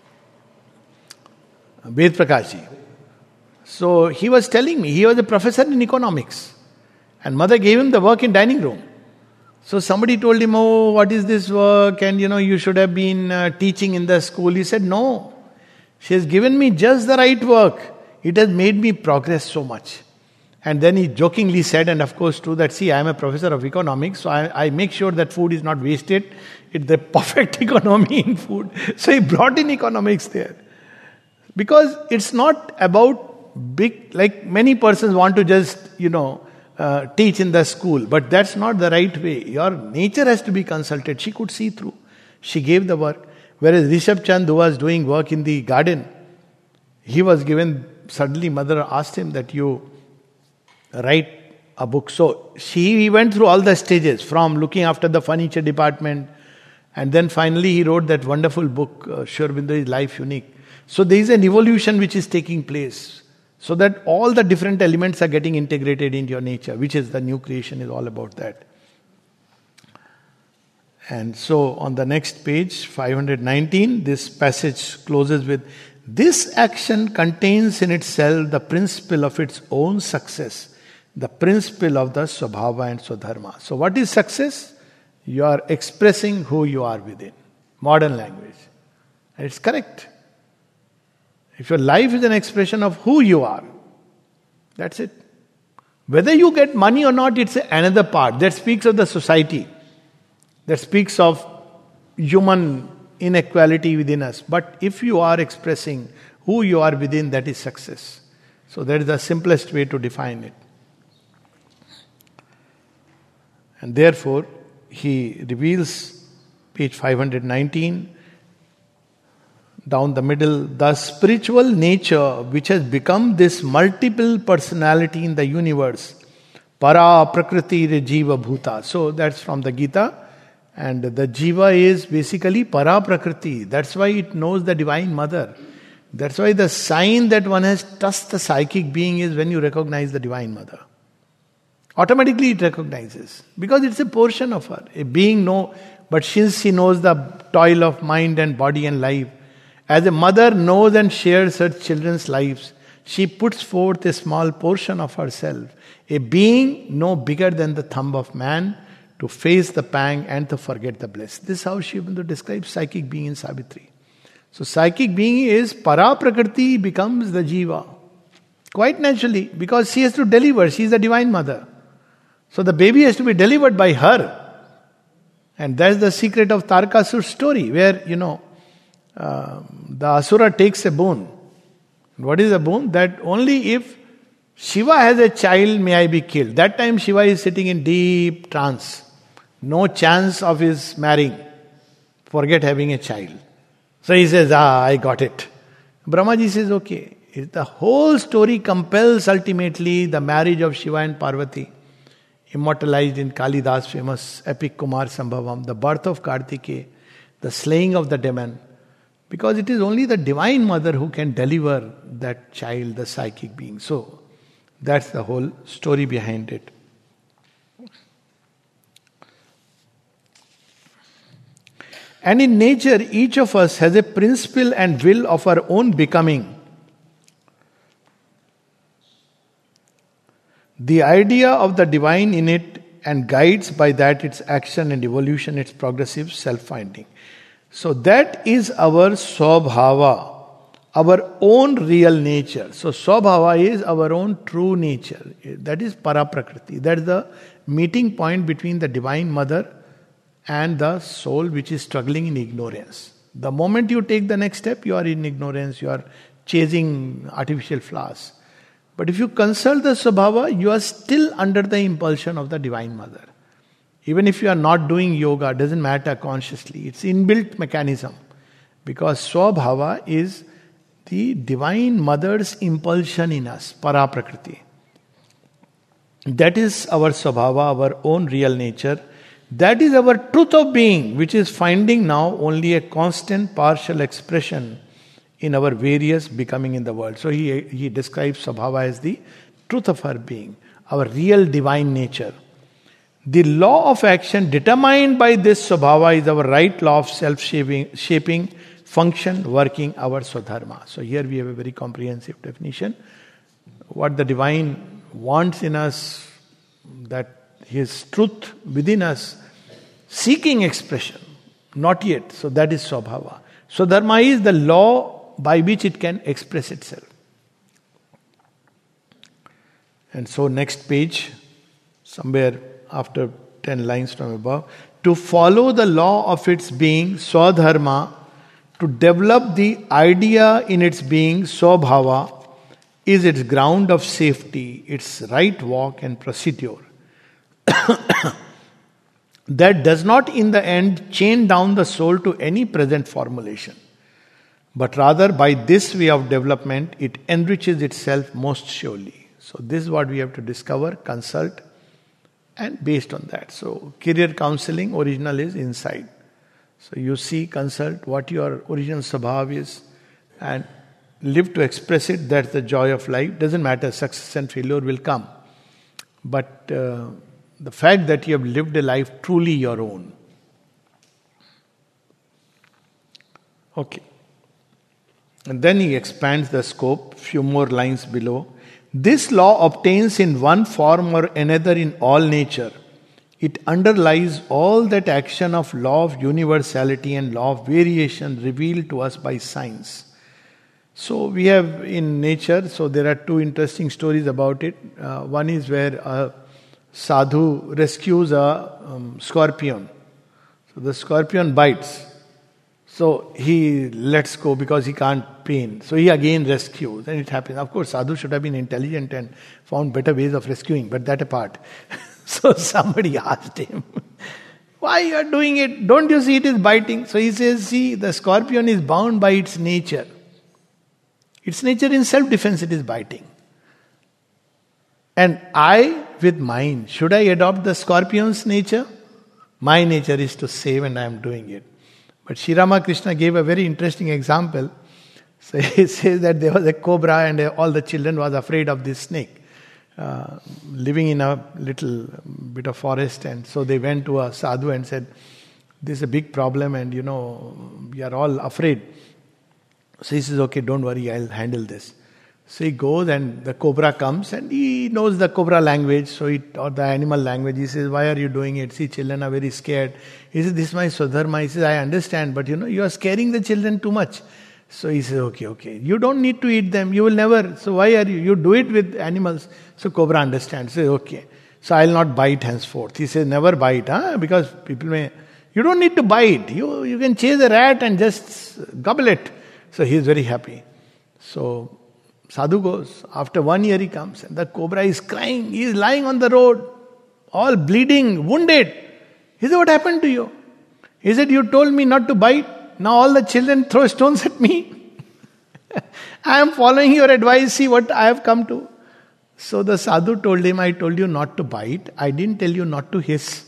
Ved Prakashji. So he was telling me, he was a professor in economics. And mother gave him the work in dining room. So somebody told him, oh, what is this work? And you should have been teaching in the school. He said, no, she has given me just the right work. It has made me progress so much. And then he jokingly said, and of course true, that see, I am a professor of economics, so I make sure that food is not wasted. It's the perfect economy in food. So he brought in economics there. Because it's not about big, like many persons want to just, teach in the school. But that's not the right way. Your nature has to be consulted. She could see through. She gave the work. Whereas Rishabh Chand, who was doing work in the garden, he was given, suddenly mother asked him that you write a book. So he went through all the stages, from looking after the furniture department, and then finally he wrote that wonderful book, Sri Aurobindo is Life Unique. So there is an evolution which is taking place, so that all the different elements are getting integrated into your nature, which is the new creation is all about that. And so on the next page, 519, this passage closes with, this action contains in itself the principle of its own success, the principle of the Swabhava and Swadharma. So what is success? You are expressing who you are within. Modern language. And it's correct. If your life is an expression of who you are, that's it. Whether you get money or not, it's another part. That speaks of the society. That speaks of human inequality within us. But if you are expressing who you are within, that is success. So that is the simplest way to define it. And therefore, he reveals, page 519, down the middle, the spiritual nature which has become this multiple personality in the universe, para prakriti jiva bhuta. So that's from the Gita. And the jiva is basically para prakriti. That's why it knows the Divine Mother. That's why the sign that one has touched the psychic being is when you recognize the Divine Mother. Automatically it recognizes. Because it's a portion of her. A being but since she knows the toil of mind and body and life, as a mother knows and shares her children's lives, she puts forth a small portion of herself. A being no bigger than the thumb of man, to face the pang and to forget the bliss. This is how Sri Aurobindo describes psychic being in Savitri. So psychic being is para prakriti becomes the jiva. Quite naturally, because she has to deliver. She is the Divine Mother. So the baby has to be delivered by her. And that's the secret of Tarakasura's story, where, the Asura takes a boon. What is a boon? That only if Shiva has a child may I be killed. That time Shiva is sitting in deep trance. No chance of his marrying. Forget having a child. So he says, I got it. Brahmaji says, okay. The whole story compels ultimately the marriage of Shiva and Parvati, immortalized in Kalidas' famous epic Kumar Sambhavam, the birth of Kartikeya, the slaying of the demon. Because it is only the Divine Mother who can deliver that child, the psychic being. So, that's the whole story behind it. And in nature, each of us has a principle and will of our own becoming. The idea of the divine in it, and guides by that its action and evolution, its progressive self-finding. So that is our swabhava, our own real nature. So swabhava is our own true nature. That is paraprakriti. That is the meeting point between the Divine Mother and the soul which is struggling in ignorance. The moment you take the next step, you are in ignorance, you are chasing artificial flowers. But if you consult the Swabhava, you are still under the impulsion of the Divine Mother. Even if you are not doing yoga, doesn't matter consciously. It's inbuilt mechanism. Because Swabhava is the Divine Mother's impulsion in us, Paraprakriti. That is our Swabhava, our own real nature. That is our truth of being, which is finding now only a constant partial expression in our various becoming in the world. So he describes Swabhava as the truth of our being, our real divine nature. The law of action determined by this Swabhava is our right law of self-shaping function, working our Swadharma. So here we have a very comprehensive definition. What the divine wants in us, that his truth within us, seeking expression, not yet. So that is Swabhava. Swadharma is the law by which it can express itself. And so next page, somewhere after 10 lines from above, to follow the law of its being, Swadharma, to develop the idea in its being, Swabhava, is its ground of safety, its right walk and procedure. That does not in the end chain down the soul to any present formulation, but rather by this way of development it enriches itself most surely. So this is what we have to discover, consult, and based on that. So career counseling, original is inside. So you see, consult what your original swabhava is and live to express it. That's the joy of life. Doesn't matter, success and failure will come. But the fact that you have lived a life truly your own. Okay. And then he expands the scope, few more lines below. This law obtains in one form or another in all nature. It underlies all that action of law of universality and law of variation revealed to us by science. So we have in nature, so there are two interesting stories about it. One is where a sadhu rescues a scorpion. So the scorpion bites. So he lets go because he can't pain. So he again rescues, and it happens. Of course, sadhu should have been intelligent and found better ways of rescuing, but that apart. So somebody asked him, why you are doing it? Don't you see it is biting? So he says, see, the scorpion is bound by its nature. Its nature in self-defense, it is biting. And I, with mine, should I adopt the scorpion's nature? My nature is to save, and I am doing it. But Sri Ramakrishna gave a very interesting example. So he says that there was a cobra and all the children was afraid of this snake. Living in a little bit of forest, and so they went to a sadhu and said, this is a big problem and we are all afraid. So he says, okay, don't worry, I'll handle this. So he goes and the cobra comes and he knows the cobra language, or the animal language. He says, why are you doing it? See, children are very scared. He says, this is my swadharma. He says, I understand, but you are scaring the children too much. So he says, okay, you don't need to eat them, you will never, so why are you do it with animals. So cobra understands, says, okay, so I'll not bite henceforth. He says, never bite, because people you don't need to bite, you can chase a rat and just gobble it. So he is very happy. So sadhu goes, after 1 year he comes, and the cobra is crying, he is lying on the road, all bleeding, wounded. He said, what happened to you? He said, you told me not to bite. Now all the children throw stones at me. I am following your advice. See what I have come to. So the sadhu told him, I told you not to bite. I didn't tell you not to hiss.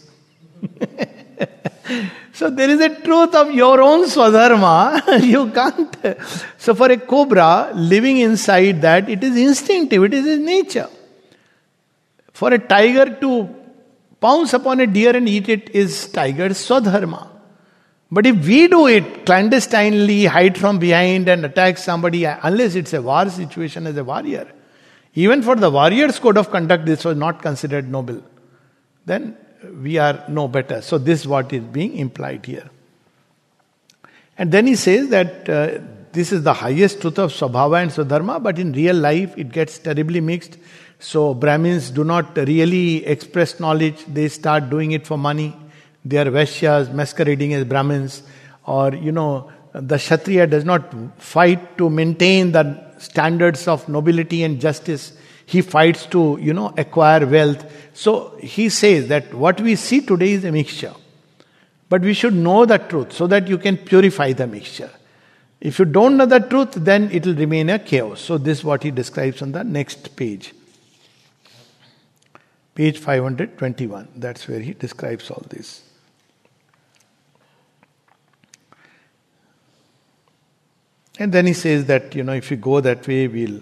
So there is a truth of your own swadharma. You can't. So for a cobra living inside that, it is instinctive. It is in nature. For a tiger to pounce upon a deer and eat it is tiger's swadharma. But if we do it clandestinely, hide from behind and attack somebody, unless it's a war situation as a warrior, even for the warrior's code of conduct, this was not considered noble. Then we are no better. So this is what is being implied here. And then he says that this is the highest truth of Swabhava and Swadharma, but in real life it gets terribly mixed. So Brahmins do not really express knowledge, they start doing it for money. They are Vaishyas masquerading as Brahmins, or the Kshatriya does not fight to maintain the standards of nobility and justice. He fights to acquire wealth. So he says that what we see today is a mixture, but we should know the truth so that you can purify the mixture. If you don't know the truth, then it will remain a chaos. So this is what he describes on the next page. Page 521. That's where he describes all this. And then he says that, if you go that way, we'll...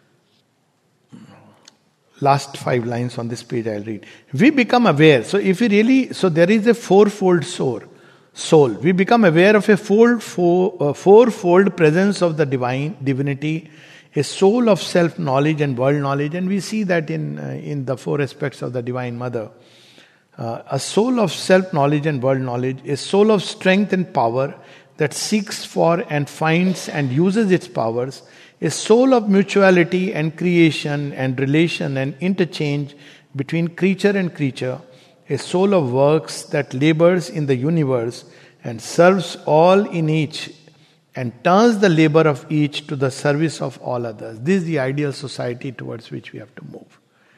Last 5 lines on this page I'll read. We become aware. So if we really... So there is a fourfold soul. We become aware of a fourfold presence of the divinity, a soul of self-knowledge and world knowledge. And we see that in the 4 aspects of the Divine Mother. A soul of self-knowledge and world knowledge, a soul of strength and power, that seeks for and finds and uses its powers, a soul of mutuality and creation and relation and interchange between creature and creature, a soul of works that labors in the universe and serves all in each and turns the labor of each to the service of all others. This is the ideal society towards which we have to move.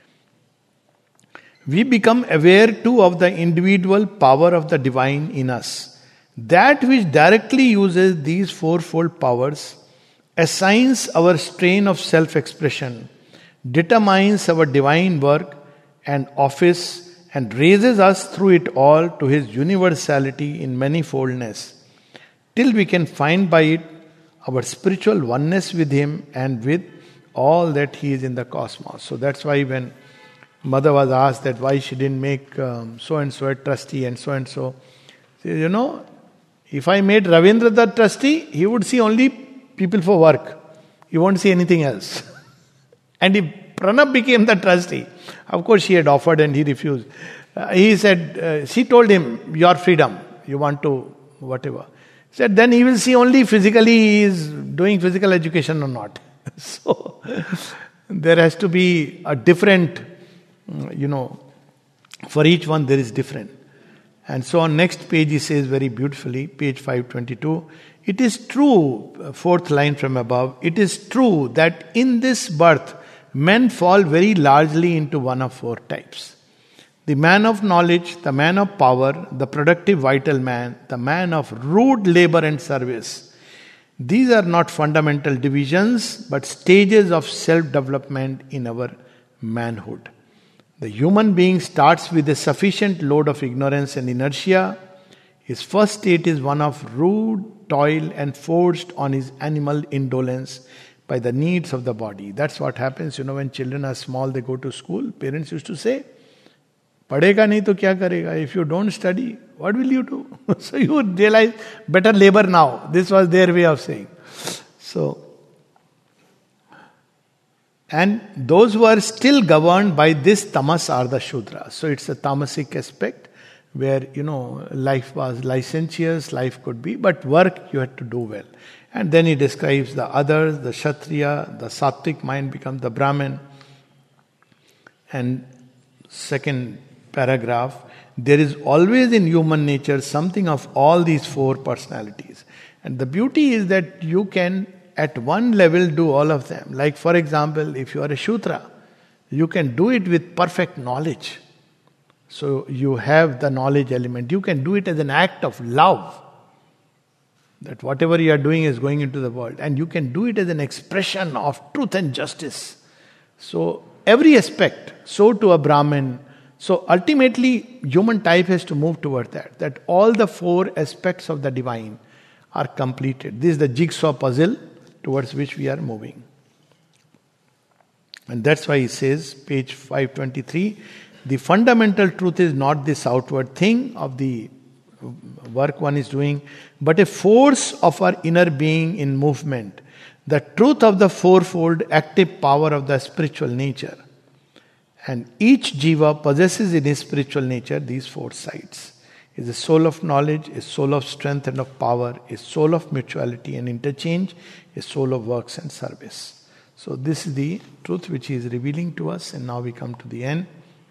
We become aware too of the individual power of the divine in us. That which directly uses these fourfold powers assigns our strain of self-expression, determines our divine work and office, and raises us through it all to his universality in manifoldness, till we can find by it our spiritual oneness with him and with all that he is in the cosmos. So that's why when Mother was asked that why she didn't make so-and-so a trustee and so-and-so, if I made Ravindra the trustee, he would see only people for work. He won't see anything else. And if Pranab became the trustee, of course she had offered and he refused. He said, she told him, your freedom, you want to whatever. He said, then he will see only physically he is doing physical education or not. So, there has to be a different, for each one there is different. And so on next page he says very beautifully, page 522, It is true, fourth line from above, it is true that in this birth, men fall very largely into one of four types. The man of knowledge, the man of power, the productive vital man, the man of rude labor and service. These are not fundamental divisions, but stages of self-development in our manhood. The human being starts with a sufficient load of ignorance and inertia. His first state is one of rude toil and forced on his animal indolence by the needs of the body. That's what happens, when children are small, they go to school. Parents used to say, "Padega nahi to kya karega? If you don't study, what will you do?" So you realize, better labor now. This was their way of saying. And those who are still governed by this tamas are the Shudras. So it's a tamasic aspect where, life was licentious, life could be, but work you had to do well. And then he describes the others, the Kshatriya, the Sattvic mind becomes the Brahmin. And second paragraph, there is always in human nature something of all these four personalities. And the beauty is that you can at one level do all of them. Like for example, if you are a Shudra, you can do it with perfect knowledge. So you have the knowledge element. You can do it as an act of love. That whatever you are doing is going into the world. And you can do it as an expression of truth and justice. So every aspect, so to a Brahmin. So ultimately, human type has to move toward that. That all the four aspects of the divine are completed. This is the jigsaw puzzle towards which we are moving. And that's why he says, page 523, the fundamental truth is not this outward thing of the work one is doing, but a force of our inner being in movement. The truth of the fourfold active power of the spiritual nature. And each jiva possesses in his spiritual nature these four sides. Is a soul of knowledge, a soul of strength and of power, a soul of mutuality and interchange, a soul of works and service. So this is the truth which he is revealing to us, and now we come to the end.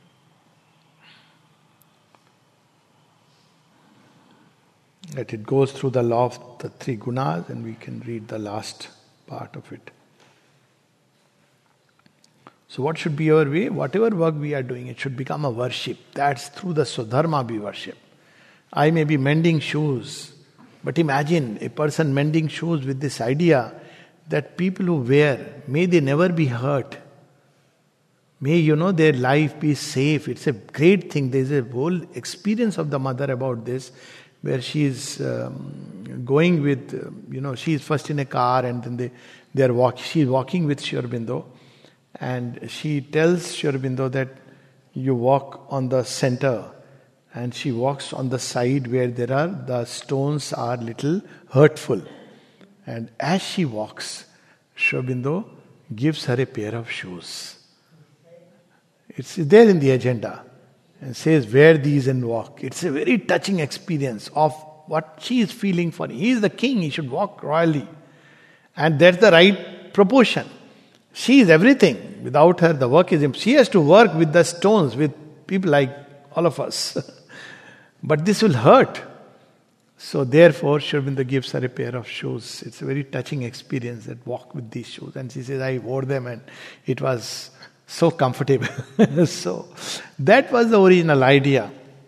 That it goes through the law of the three gunas, and we can read the last part of it. So what should be our way? Whatever work we are doing, it should become a worship. That's through the Swadharma we worship. I may be mending shoes, but imagine a person mending shoes with this idea that people who wear, may they never be hurt. May, their life be safe. It's a great thing. There's a whole experience of the mother about this, where she is going with, she is first in a car and then she's walking with Sri Aurobindo, and she tells Sri Aurobindo that you walk on the center, and she walks on the side where the stones are little hurtful. And as she walks, Sri Aurobindo gives her a pair of shoes. It's there in the agenda. And says, wear these and walk. It's a very touching experience of what she is feeling for him. He is the king, he should walk royally. And that's the right proportion. She is everything. Without her, the work is... She has to work with the stones, with people like all of us. But this will hurt. So therefore, Sri Aurobindo gives her a pair of shoes. It's a very touching experience, that walk with these shoes. And she says, I wore them and it was so comfortable. So that was the original idea.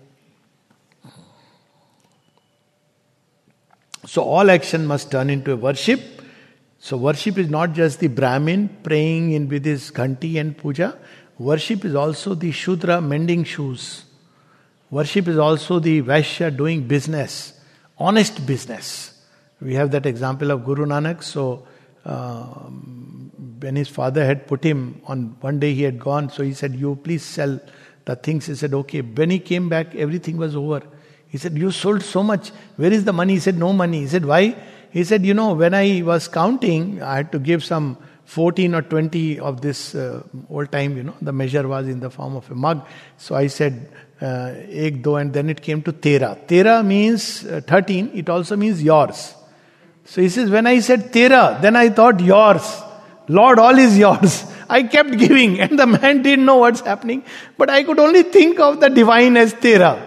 So all action must turn into a worship. So worship is not just the Brahmin praying in with his ghanti and puja. Worship is also the Shudra mending shoes. Worship is also the Vaishya doing business, honest business. We have that example of Guru Nanak. So when his father had put him on, one day he had gone, so he said, you please sell the things. He said, okay. When he came back, everything was over. He said, you sold so much. Where is the money? He said, no money. He said, why? He said, when I was counting, I had to give some 14 or 20 of this old time, the measure was in the form of a mug. So I said, ek, do, and then it came to tera. Tera means 13. It also means yours. So he says, when I said tera, then I thought yours. Lord, all is yours. I kept giving, and the man didn't know what's happening. But I could only think of the divine as tera.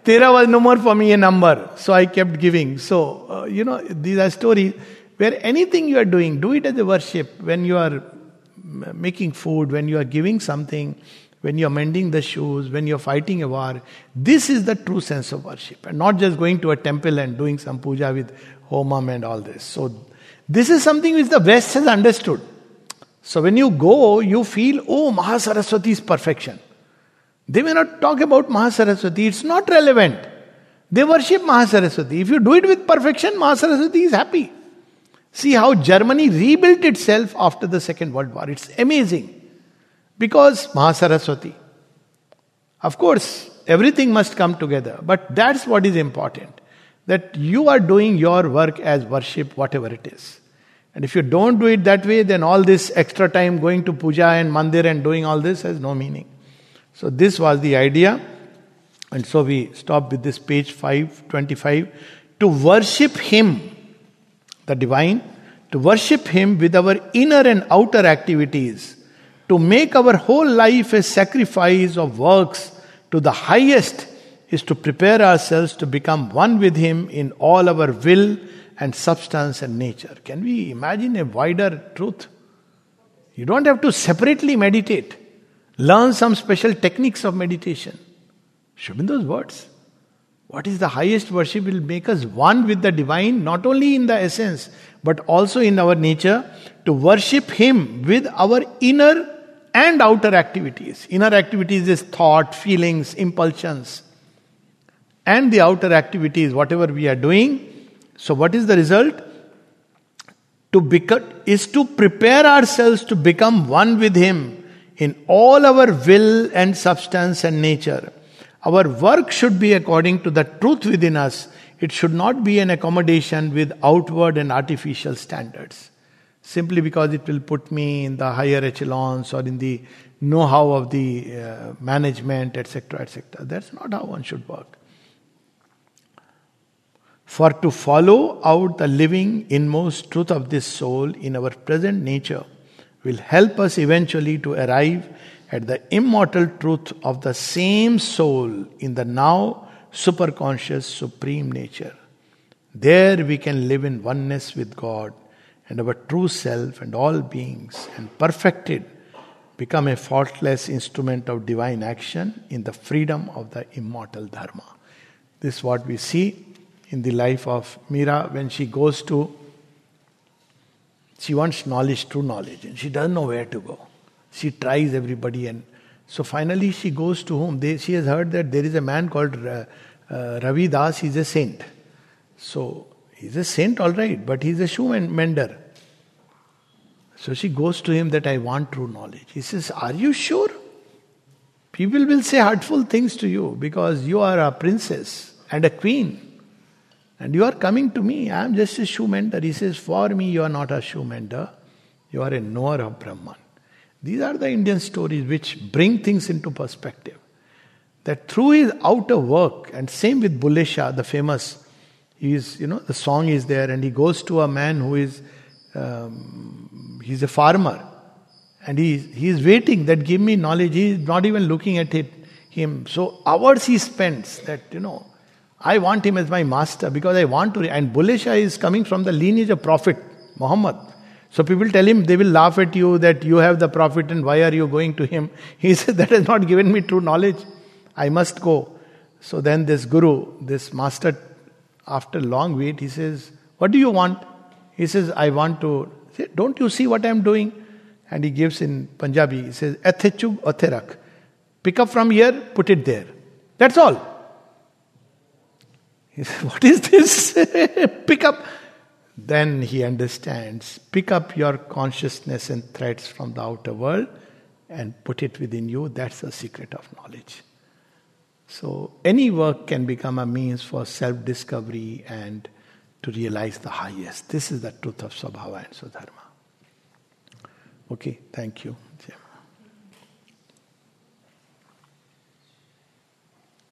Tera was no more for me a number. So I kept giving. So, these are stories where anything you are doing, do it as a worship. When you are making food, when you are giving something, when you are mending the shoes, when you are fighting a war, this is the true sense of worship. And not just going to a temple and doing some puja with homam and all this. So this is something which the West has understood. So when you go, you feel, oh, Mahasaraswati is perfection. They may not talk about Mahasaraswati, it's not relevant. They worship Mahasaraswati. If you do it with perfection, Mahasaraswati is happy. See how Germany rebuilt itself after the Second World War. It's amazing. Because Mahasaraswati. Of course, everything must come together. But that's what is important. That you are doing your work as worship, whatever it is. And if you don't do it that way, then all this extra time going to puja and mandir and doing all this has no meaning. So this was the idea. And so we stop with this page 525. To worship Him, the divine, to worship Him with our inner and outer activities, to make our whole life a sacrifice of works to the highest, is to prepare ourselves to become one with Him in all our will and substance and nature. Can we imagine a wider truth? You don't have to separately meditate. Learn some special techniques of meditation. Should be those words. What is the highest worship will make us one with the divine, not only in the essence, but also in our nature, to worship Him with our inner and outer activities. Inner activities is thought, feelings, impulsions. And the outer activities, whatever we are doing. So what is the result? Is to prepare ourselves to become one with Him in all our will and substance and nature. Our work should be according to the truth within us. It should not be an accommodation with outward and artificial standards. Simply because it will put me in the higher echelons or in the know-how of the management, etc., etc. That's not how one should work. For to follow out the living inmost truth of this soul in our present nature will help us eventually to arrive at the immortal truth of the same soul in the now superconscious supreme nature. There we can live in oneness with God and our true self and all beings, and perfected become a faultless instrument of divine action in the freedom of the immortal Dharma. This is what we see in the life of Meera when she goes to, she wants knowledge, true knowledge, and she doesn't know where to go. She tries everybody, and so finally she goes to whom? She has heard that there is a man called Ravi Das, he's a saint. So he's a saint, all right, but he's a shoe mender. So she goes to him that I want true knowledge. He says, are you sure? People will say hurtful things to you because you are a princess and a queen. And you are coming to me, I am just a shoe mender. He says, for me you are not a shoe mender, you are a knower of Brahman. These are the Indian stories which bring things into perspective. That through his outer work, and same with Bulle Shah, the famous, the song is there, and he goes to a man who is, he's a farmer, and he is waiting that give me knowledge. He is not even looking at him. So hours he spends that, I want him as my master because I want to. And Bulle Shah is coming from the lineage of Prophet Muhammad. So people tell him, they will laugh at you that you have the Prophet and why are you going to him? He says, that has not given me true knowledge. I must go. So then this guru, this master, after long wait, he says, what do you want? He says, I want to. Say, don't you see what I am doing? And he gives in Punjabi, he says, Ethechug otherak. Pick up from here, put it there. That's all. He says, what is this? Pick up. Then he understands. Pick up your consciousness and threads from the outer world and put it within you. That's the secret of knowledge. So any work can become a means for self-discovery and to realize the highest. This is the truth of Swabhava and Swadharma. Okay, thank you.